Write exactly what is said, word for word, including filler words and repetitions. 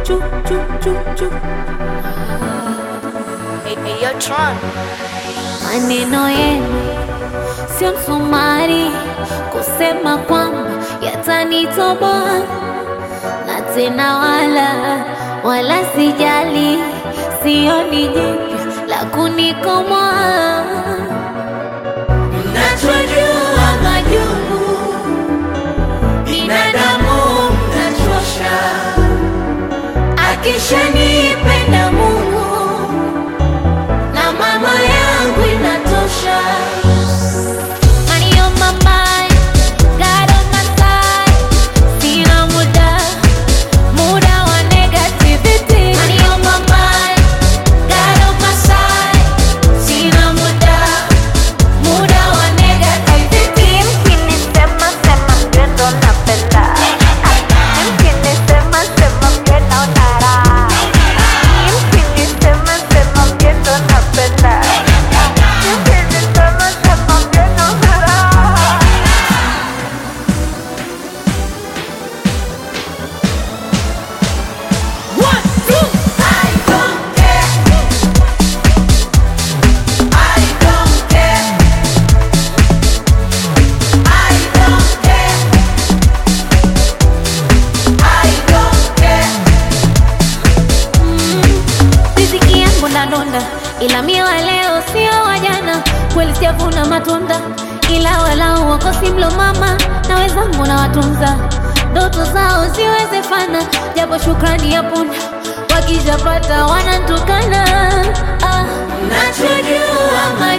chu chu chu chu. Hey, hey, yo, Tron. Maneno yenu sio msumari kusema kwamba yatanitoboa, na tena wala wala sijali, sioni jipya la kunikomoa. Mnachojua majungu, binadamu mnachosha. Akishanipenda Mungu na mama yangu inatosha. Money on my mind, God on my side. Sina muda, muda wa negativity. Money on my mind, God on my side. Sina muda, muda wa negativity. Mkinisema sema mgendo napenda. Mkinisema sema mgendo nara. Mkinisema sema mgendo napenda. Mkinisema sema mgendo nara. One, two. I don't care. I don't care. I don't care. I don't care. Riziki yangu nadonda, ila mie wa leo sio wa jana. Kweli sijavuna matunda, ila walau wako simlo mama na wezangu na watunza. Ndoto zao ziwezefana, japo shukrani ya punda wakijapata wanantukana. Ah, Mnachojua